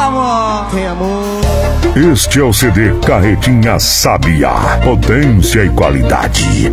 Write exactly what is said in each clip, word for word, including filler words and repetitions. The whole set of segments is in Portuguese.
amor. Tem amor. Este é o C D Carretinha Sábia, potência e qualidade.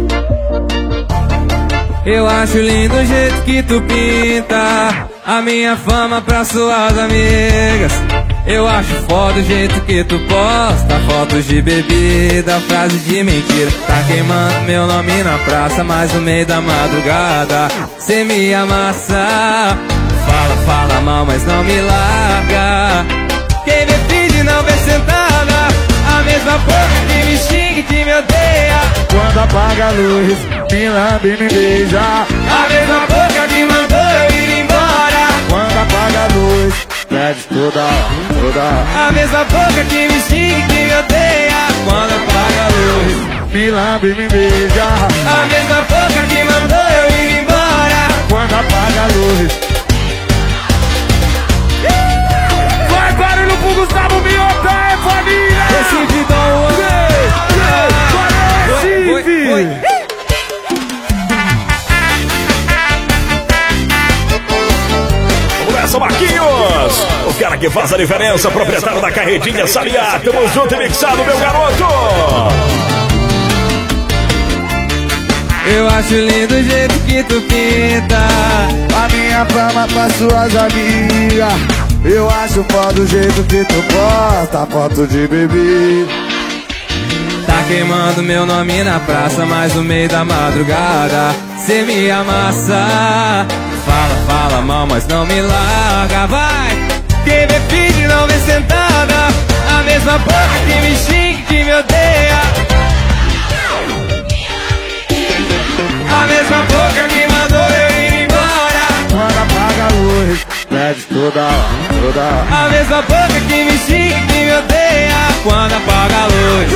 Eu acho lindo o jeito que tu pinta a minha fama pra suas amigas. Eu acho foda o jeito que tu posta fotos de bebida, frase de mentira. Tá queimando meu nome na praça, mas no meio da madrugada cê me amassa. Fala, fala mal, mas não me larga. Quem me finge não vê sentada, a mesma boca que me xinga e que me odeia. Quando apaga a luz, me lambe e me beija. A mesma boca que mandou eu ir embora. Quando apaga a luz, pede toda, toda. A mesma boca que me xinga e que me odeia. Quando apaga a luz, me lambe e me beija. a mesma boca que mandou eu ir embora. Quando apaga a luz. Vai barulho pro Gustavo Minhota, é família. Recife, Dom Recife. Vamos nessa, Marquinhos! O cara que faz a diferença, proprietário da Carretinha Sábia. Tamo junto e mixado, meu garoto! Eu acho lindo o jeito que tu pinta A minha fama pra suas amigas. Eu acho foda o jeito que tu posta foto de bebê. Tá queimando meu nome na praça, mas no meio da madrugada cê me amassa. Fala, fala mal, mas não me larga. Vai! Quem me finge não vê sentada, a mesma boca que me xinga e que me odeia. A mesma boca que mandou eu ir embora. Quando apaga a luz, pede toda, toda. A mesma boca que me xinga e que me odeia. Quando apaga a luz,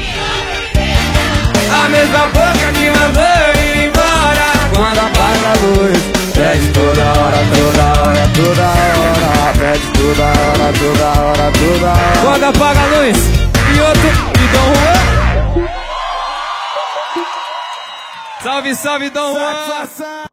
a mesma boca que mandou eu ir embora. Quando apaga a luz, pede toda hora, toda hora, toda hora. Pede toda hora, toda hora, toda hora. Quando apaga a luz, e outro, e Dom Juan. Salve, salve, Dom Juan.